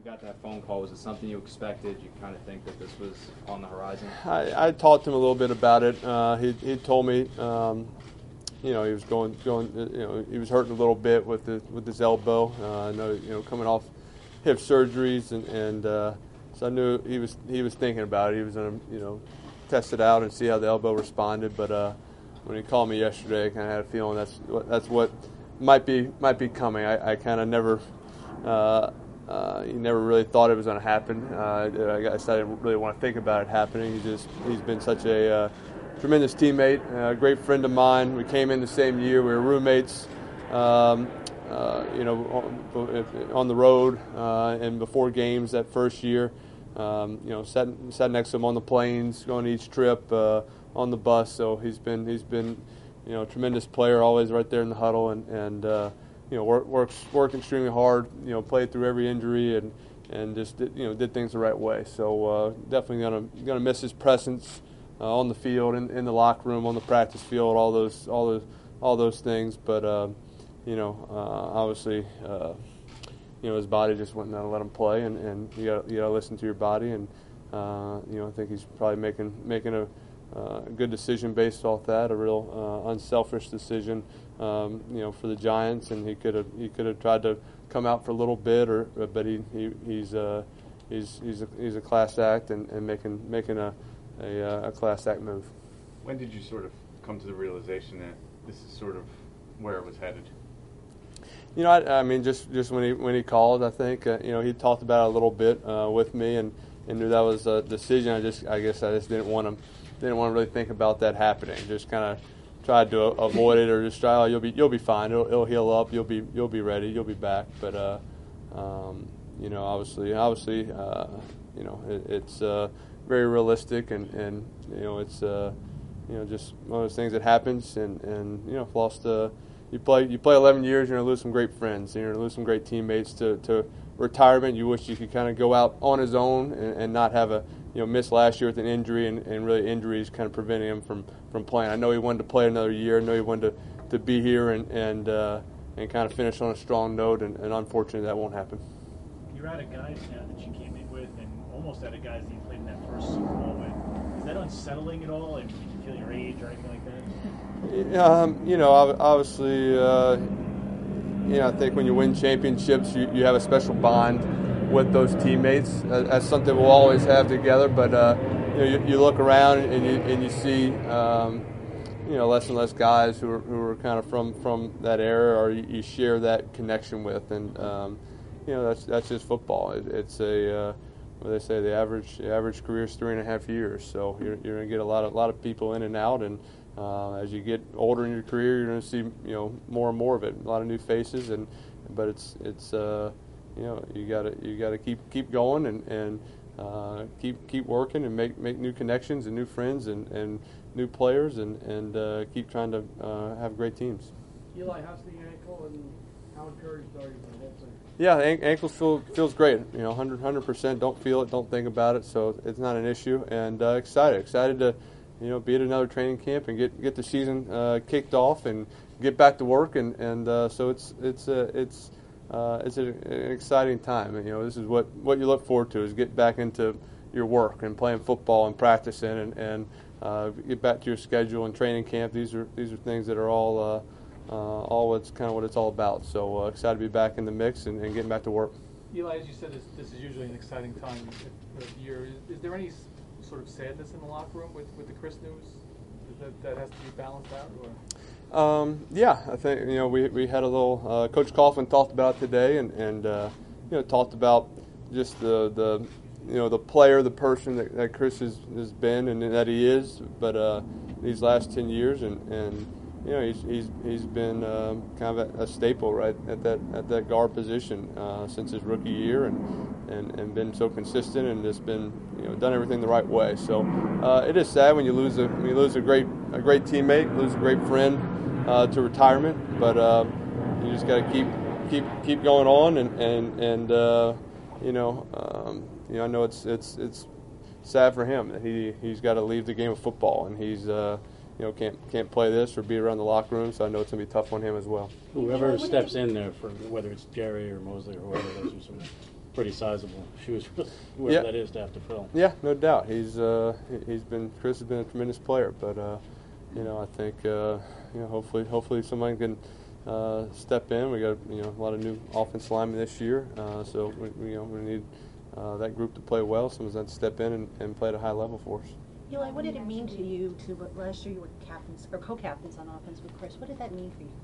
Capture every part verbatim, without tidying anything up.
you got that phone call, was it something you expected? You kind of think that this was on the horizon? I, I talked to him a little bit about it. Uh, he he told me, um, you know, he was going going, you know, he was hurting a little bit with the with his elbow. Uh, I know, you know, coming off hip surgeries, and and uh, so I knew he was he was thinking about it. He was going to, you know, test it out and see how the elbow responded. But uh, when he called me yesterday, I kind of had a feeling that's what, that's what might be might be coming. I, I kind of never. Uh, Uh, he never really thought it was going to happen. Uh, I guess I didn't really want to think about it happening. He just he's been such a uh, tremendous teammate, a great friend of mine. We came in the same year. We were roommates, um, uh, you know, on, on the road uh, and before games that first year. Um, you know, sat sat next to him on the planes, going to each trip, uh, on the bus. So he's been he's been, you know, a tremendous player, always right there in the huddle, and and. Uh, You know, work, works worked extremely hard. You know, played through every injury and and just did, you know did things the right way. So uh, definitely gonna gonna miss his presence uh, on the field, in, in the locker room, on the practice field, all those all those all those things. But uh, you know, uh, obviously, uh, you know his body just wouldn't let him play, and, and you got you got to listen to your body. And uh, you know, I think he's probably making making a. Uh, a good decision based off that, a real uh, unselfish decision, um, you know, for the Giants. And he could have he could have tried to come out for a little bit, or but he, he he's uh, he's he's a, he's a class act and, and making making a, a a class act move. When did you sort of come to the realization that this is sort of where it was headed? You know, I, I mean, just, just when he when he called, I think uh, you know he talked about it a little bit uh, with me, and, and knew that was a decision. I just I guess I just didn't want to. Didn't want to really think about that happening. Just kind of tried to avoid it, or just try. Oh, you'll be you'll be fine. It'll, it'll heal up. You'll be you'll be ready. You'll be back. But uh, um, you know, obviously, obviously, uh, you know, it, it's uh, very realistic, and, and you know, it's uh, you know just one of those things that happens. And, and you know, lost. Uh, you play you play eleven years. You're gonna lose some great friends. You're gonna lose some great teammates to, to retirement. You wish you could kind of go out on his own and, and not have a you know, missed last year with an injury, and, and really injuries kind of preventing him from, from playing. I know he wanted to play another year. I know he wanted to, to be here and and uh, and kind of finish on a strong note, and, and unfortunately that won't happen. You're out of guys now that you came in with, and almost out of guys that you played in that first Super Bowl with. Is that unsettling at all? And did you feel your age or anything like that? Um, you know, obviously, uh, you know, I think when you win championships, you, you have a special bond with those teammates. That's something we'll always have together. But uh, you know, you, you look around and you and you see, um, you know, less and less guys who are who are kind of from, from that era, or you, you share that connection with. And um, you know, that's that's just football. It, it's a uh, what do they say? The average the average career is three and a half years. So you're you're going to get a lot of a lot of people in and out. And uh, as you get older in your career, you're going to see you know more and more of it. A lot of new faces. And but it's it's. Uh, You know, you gotta you gotta keep keep going and and uh, keep keep working and make, make new connections and new friends and, and new players and and uh, keep trying to uh, have great teams. Eli, how's the ankle, and how encouraged are you by the whole thing? Yeah, an- ankle feel, feels great. You know, one hundred percent. Don't feel it. Don't think about it. So it's not an issue. And uh, excited, excited to, you know, be at another training camp and get get the season uh, kicked off and get back to work. And and uh, so it's it's uh, it's. Uh, it's a, an exciting time. You know, this is what, what you look forward to, is get back into your work and playing football and practicing and, and uh, get back to your schedule and training camp. These are these are things that are all uh, uh, all what's kind of what it's all about. So uh, excited to be back in the mix and, and getting back to work. Eli, as you said, this, this is usually an exciting time of year. Is, is there any s- sort of sadness in the locker room with, with the Chris news that, that has to be balanced out? Or? Um, yeah, I think you know we we had a little. Uh, Coach Coughlin talked about it today, and and uh, you know talked about just the the you know the player, the person that, that Chris has, has been and that he is. But uh, these last ten years, and, and you know he's he's he's been um, kind of a, a staple right at that at that guard position uh, since his rookie year, and, and and been so consistent and just been you know done everything the right way. So uh, it is sad when you lose a when you lose a great a great teammate, lose a great friend. Uh, to retirement, but uh, you just got to keep keep keep going on, and and and uh, you know um, you know I know it's it's it's sad for him that he he's got to leave the game of football, and he's uh, you know can't can't play this or be around the locker room. So I know it's gonna be tough on him as well. Whoever steps in there, for whether it's Jerry or Mosley or whoever, those are some pretty sizable shoes for whoever Yeah. that is to have to fill. Yeah, no doubt. He's uh, he- he's been Chris has been a tremendous player, but uh, you know I think uh, you know hopefully hopefully someone can uh, step in. We got you know a lot of new offensive linemen this year, uh, so we, we, you know we need uh, that group to play well. Someone's got to step in and, and play at a high level for us. Eli, what did it mean to you to what last year you were captains or co-captains on offense with Chris? What did that mean for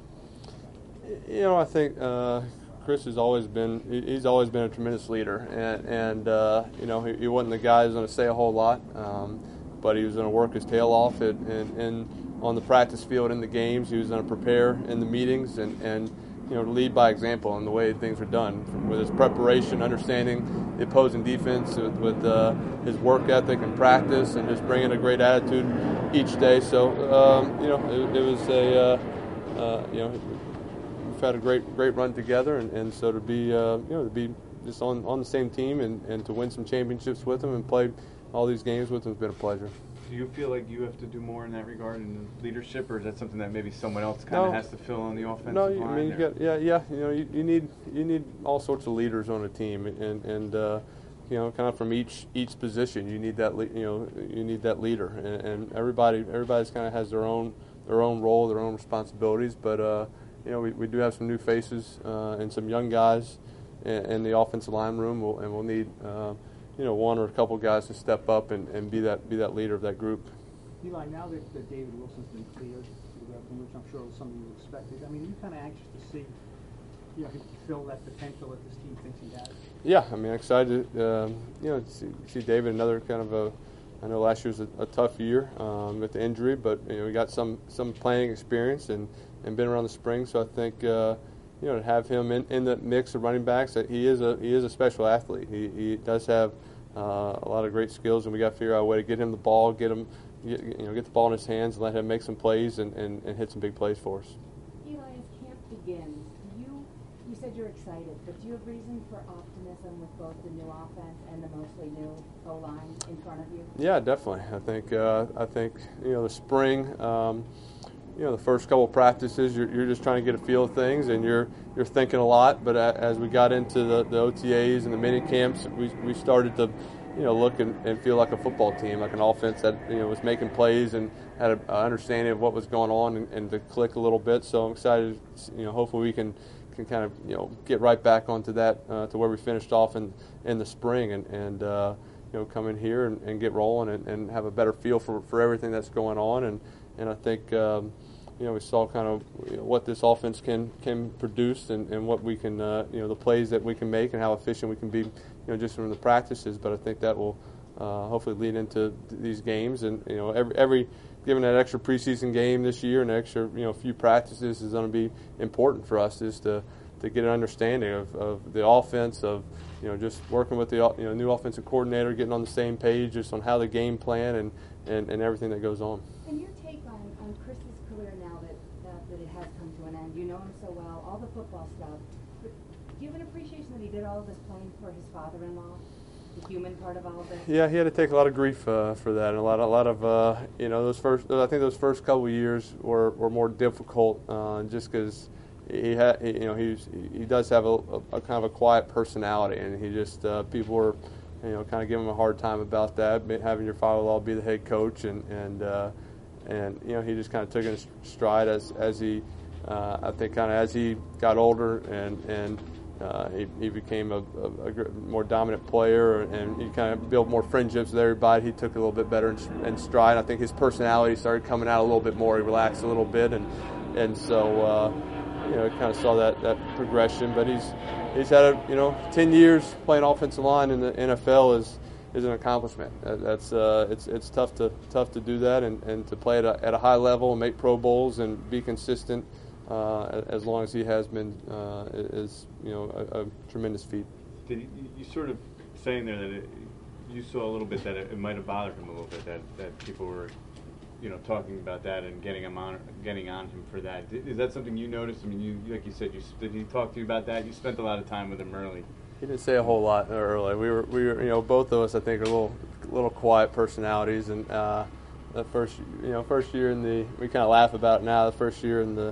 you? You know, I think uh, Chris has always been he- he's always been a tremendous leader, and, and uh, you know he, he wasn't the guy who's going to say a whole lot, um, but he was going to work his tail off it and, and on the practice field in the games. He was going to prepare in the meetings and, and you know lead by example in the way things were done with his preparation, understanding the opposing defense, with, with uh, his work ethic and practice, and just bringing a great attitude each day. So um, you know it, it was a uh, uh, you know. We've had a great, great run together, and, and so to be, uh, you know, to be just on, on the same team and, and to win some championships with them and play all these games with them has been a pleasure. Do you feel like you have to do more in that regard in leadership, or is that something that maybe someone else kind of No. has to fill on the offensive No, line? you, I mean, you or- got, yeah, yeah, you know, you, you need you need all sorts of leaders on a team, and and uh, you know, kind of from each each position, you need that, le- you know, you need that leader, and, and everybody everybody's kind of has their own their own role, their own responsibilities, but. Uh, You know, we, we do have some new faces uh, and some young guys in, in the offensive line room, we'll, and we'll need uh, you know one or a couple guys to step up and, and be that be that leader of that group. Eli, now that, that David Wilson's been cleared, which I'm sure was something you expected, I mean, are you kind of anxious to see, you know, him fulfill that potential that this team thinks he has? Yeah, I mean, excited, um, you know, to see, see David another kind of a. I know last year was a, a tough year um, with the injury, but you know we got some some playing experience and, and been around the spring, so I think uh, you know to have him in, in the mix of running backs, that he is a he is a special athlete. He he does have uh, a lot of great skills, and we got to figure out a way to get him the ball, get him get, you know get the ball in his hands, and let him make some plays and, and, and hit some big plays for us. Eli, as camp begins, you you said you're excited, but do you have reason for optimism with both the new offense and the mostly new O-line in front of you? Yeah, definitely. I think uh, I think you know the spring, um, you know the first couple of practices, you're, you're just trying to get a feel of things, and you're you're thinking a lot. But a, as we got into the, the O T As and the mini camps, we we started to you know look and, and feel like a football team, like an offense that you know was making plays and had an understanding of what was going on and, and to click a little bit. So I'm excited. You know, hopefully we can. can kind of you know get right back onto that uh, to where we finished off in in the spring and and uh, you know come in here and, and get rolling and, and have a better feel for, for everything that's going on and and I think um, you know we saw kind of you know, what this offense can can produce and, and what we can uh, you know the plays that we can make and how efficient we can be you know just from the practices, but I think that will uh, hopefully lead into these games and you know every every given that extra preseason game this year and extra, you know, few practices is going to be important for us is to, to get an understanding of, of the offense, of, you know, just working with the, you know, new offensive coordinator, getting on the same page just on how the game plan and, and, and everything that goes on. And your take on, on Chris's career now that, that, that it has come to an end, you know him so well, all the football stuff, but do you have an appreciation that he did all of this playing for his father-in-law? The human part of all of this? Yeah, he had to take a lot of grief uh, for that, and a lot, a lot of, uh, you know, those first. I think those first couple of years were, were more difficult, uh, just because he had, he, you know, he's he does have a, a, a kind of a quiet personality, and he just uh, people were, you know, kind of giving him a hard time about that, having your father-in-law be the head coach, and and uh, and you know, he just kind of took it in stride as as he, uh, I think, kind of as he got older and and. Uh, he, he became a, a, a more dominant player, and he kind of built more friendships with everybody. He took it a little bit better in, in stride. I think his personality started coming out a little bit more. He relaxed a little bit, and and so uh, you know, kind of saw that, that progression. But he's he's had a you know ten years playing offensive line in the N F L is is an accomplishment. That, that's uh, it's it's tough to tough to do that, and, and to play at a, at a high level and make Pro Bowls and be consistent. Uh, as long as he has been, uh, is you know a, a tremendous feat. Did you, you sort of saying there that it, you saw a little bit that it, it might have bothered him a little bit that, that people were, you know, talking about that and getting him on getting on him for that. Is that something you noticed? I mean, you like you said, you did he talk to you about that? You spent a lot of time with him early. He didn't say a whole lot early. We were we were you know both of us I think are little little quiet personalities, and uh, the first you know first year in the we kind of laugh about it now the first year in the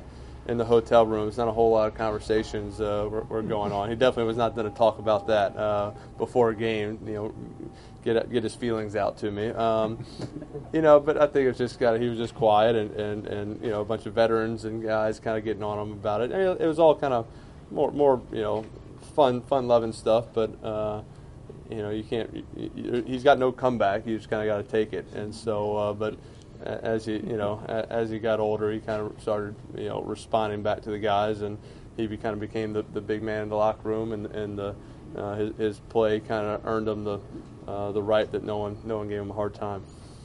in the hotel rooms. Not a whole lot of conversations uh, were, were going on. He definitely was not going to talk about that uh, before a game. You know, get get his feelings out to me. Um, you know, but I think it was just got he was just quiet and, and, and you know a bunch of veterans and guys kind of getting on him about it. I mean, it was all kind of more more you know fun fun loving stuff, but. Uh, You know, you can't. He's got no comeback. You just kind of got to take it. And so, uh, but as he, you know, as he got older, he kind of started, you know, responding back to the guys, and he kind of became the, the big man in the locker room, and and the, uh, his, his play kind of earned him the uh, the right that no one no one gave him a hard time.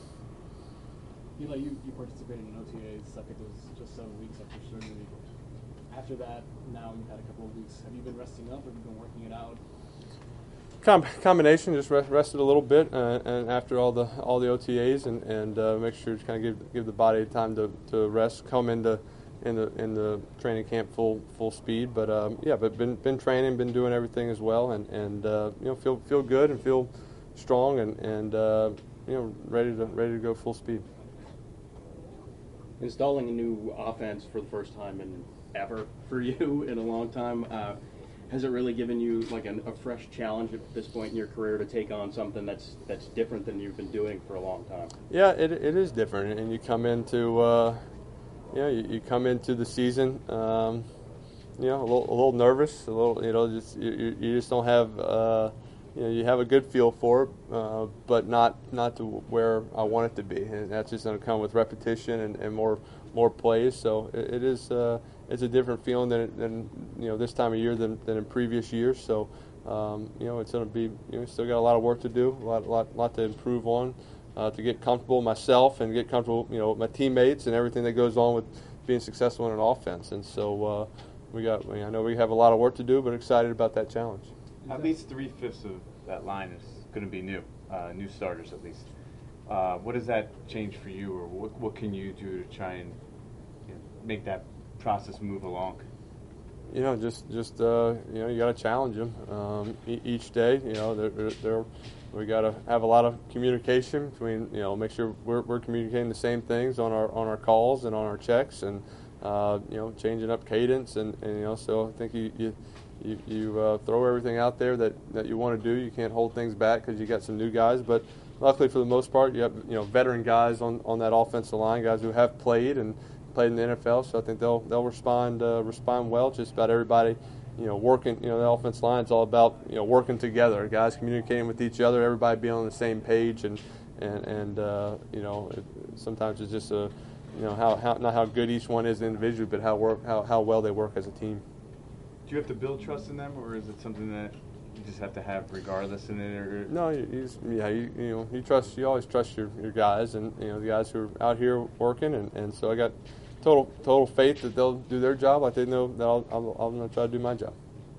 Eli, you, you participated in O T As. I think it was just seven weeks after surgery. After that, now you've had a couple of weeks. Have you been resting up? Have you been working it out? Com- combination, just rest, rested a little bit, uh, and after all the all the O T As, and and uh, make sure to kind of give give the body time to, to rest, come into in the in the training camp full full speed. But um, yeah, but been been training, been doing everything as well, and and uh, you know feel feel good and feel strong, and and uh, you know ready to ready to go full speed. Installing a new offense for the first time in ever for you in a long time. Uh, Has it really given you like an, a fresh challenge at this point in your career to take on something that's that's different than you've been doing for a long time? Yeah, it it is different, and you come into uh, you know you, you come into the season, um, you know a little, a little nervous, a little you know just you, you just don't have uh, you know you have a good feel for it, uh, but not not to where I want it to be, and that's just going to come with repetition and, and more more plays. So it, it is. Uh, It's a different feeling than, than you know this time of year than, than in previous years. So um, you know it's going to be you know still got a lot of work to do, a lot lot, lot to improve on, uh, to get comfortable myself and get comfortable you know with my teammates and everything that goes on with being successful in an offense. And so uh, we got I know we have a lot of work to do, but excited about that challenge. At least three fifths of that line is going to be new, uh, new starters at least. Uh, what does that change for you, or what what can you do to try and you know, make that process move along? You know, just just uh, you know, you got to challenge them um, e- each day. You know, they're, they're, we got to have a lot of communication between. You know, make sure we're, we're communicating the same things on our on our calls and on our checks, and uh, you know, changing up cadence, and, and you know, so I think you you you, you uh, throw everything out there that, that you want to do. You can't hold things back because you got some new guys, but luckily for the most part, you have you know veteran guys on, on that offensive line, guys who have played and. played in the N F L, so I think they'll they'll respond uh, respond well. Just about everybody, you know, working. You know, the offensive line is all about you know working together, guys communicating with each other, everybody being on the same page, and and and uh, you know, it, sometimes it's just a you know how, how not how good each one is individually, but how work how, how well they work as a team. Do you have to build trust in them, or is it something that you just have to have regardless in it? Or? No, you, you just, yeah, you, you know, you trust. You always trust your, your guys, and you know the guys who are out here working, and, and so I got. Total, total faith that they'll do their job like they know that I'll, I'll, I'm going to try to do my job.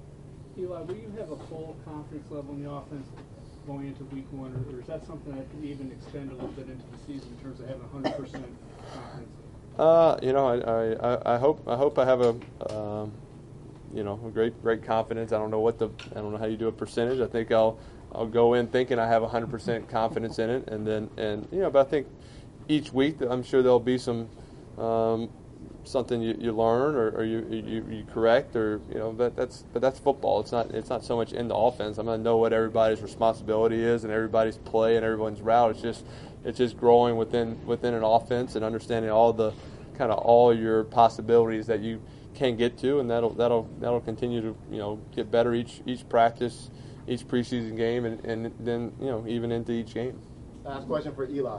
Eli, will you have a full confidence level in the offense going into week one, or, or is that something that could even extend a little bit into the season in terms of having one hundred percent confidence? Uh, you know, I, I, I hope I hope I have a um, you know a great great confidence. I don't know what the I don't know how you do a percentage. I think I'll I'll go in thinking I have one hundred percent confidence in it, and then and you know, but I think each week I'm sure there'll be some. Um, something you, you learn or, or you, you you correct or you know but that's but that's football. It's not it's not so much in the offense. I'm gonna know what everybody's responsibility is and everybody's play and everyone's route. It's just it's just growing within within an offense and understanding all the kind of all your possibilities that you can get to, and that'll that'll that'll continue to you know get better each each practice, each preseason game, and, and then you know even into each game. Last question for Eli.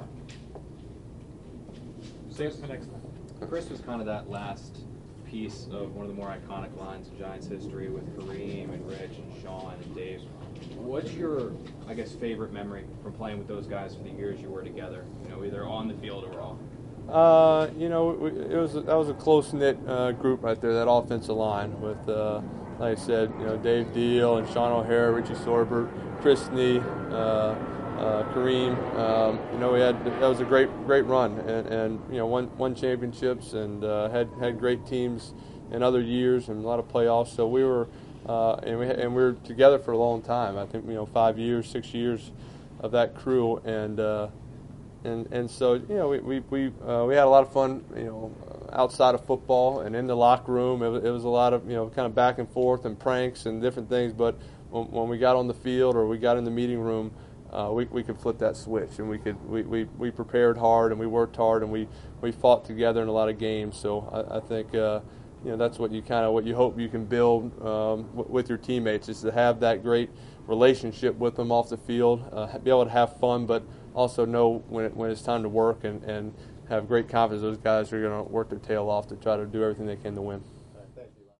Save for next time. Chris was kind of that last piece of one of the more iconic lines in Giants history with Kareem and Rich and Sean and Dave. What's your, I guess, favorite memory from playing with those guys for the years you were together? You know, either on the field or off. Uh, you know, it was that was a close knit uh, group right there. That offensive line with, uh, like I said, you know, Dave Deal and Sean O'Hara, Richie Sorbert, Chris Snee, uh, uh, Kareem. Um, you know, we had that was a great great run, and, and you know, won won championships and uh, had had great teams in other years and a lot of playoffs. So we were, uh, and we and we were together for a long time. I think you know five years, six years of that crew, and. Uh, And and so you know we we we, uh, we had a lot of fun you know outside of football and in the locker room. It was, it was a lot of, you know, kind of back and forth and pranks and different things. But when, when we got on the field or we got in the meeting room, uh, we we could flip that switch, and we could we, we, we prepared hard and we worked hard and we, we fought together in a lot of games. So I, I think uh, you know that's what you kind of what you hope you can build um, w- with your teammates, is to have that great relationship with them off the field, uh, be able to have fun, but also know when it, when it's time to work, and, and have great confidence those guys are going to work their tail off to try to do everything they can to win.